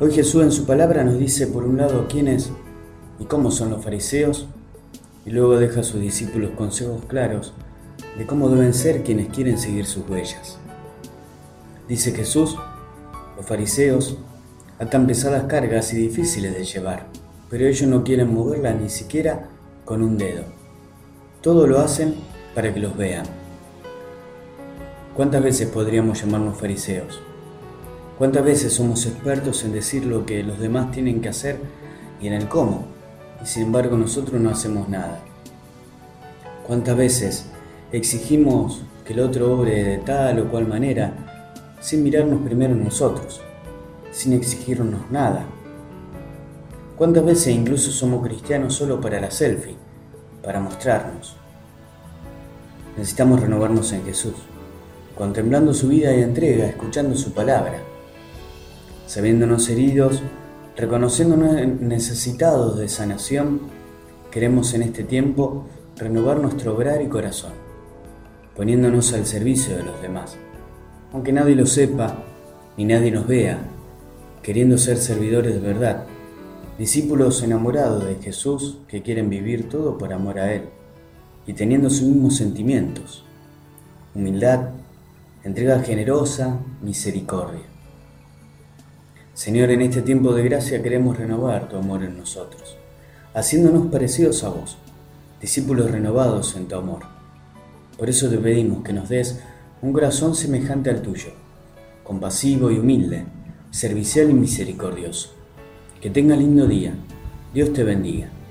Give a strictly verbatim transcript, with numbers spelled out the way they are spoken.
Hoy Jesús en su palabra nos dice por un lado quiénes y cómo son los fariseos, y luego deja a sus discípulos consejos claros de cómo deben ser quienes quieren seguir sus huellas. Dice Jesús, los fariseos atan pesadas cargas y difíciles de llevar, pero ellos no quieren moverlas ni siquiera con un dedo. Todo lo hacen para que los vean. ¿Cuántas veces podríamos llamarnos fariseos? ¿Cuántas veces somos expertos en decir lo que los demás tienen que hacer y en el cómo? Y sin embargo nosotros no hacemos nada. ¿Cuántas veces exigimos que el otro obre de tal o cual manera sin mirarnos primero nosotros, sin exigirnos nada? ¿Cuántas veces incluso somos cristianos solo para la selfie, para mostrarnos? Necesitamos renovarnos en Jesús, contemplando su vida y entrega, escuchando su palabra, sabiéndonos heridos, reconociéndonos necesitados de sanación. Queremos en este tiempo renovar nuestro obrar y corazón, poniéndonos al servicio de los demás, aunque nadie lo sepa ni nadie nos vea, queriendo ser servidores de verdad, discípulos enamorados de Jesús que quieren vivir todo por amor a Él y teniendo sus mismos sentimientos: humildad, entrega generosa, misericordia. Señor, en este tiempo de gracia queremos renovar tu amor en nosotros, haciéndonos parecidos a vos, discípulos renovados en tu amor. Por eso te pedimos que nos des un corazón semejante al tuyo, compasivo y humilde, servicial y misericordioso. Que tenga lindo día. Dios te bendiga.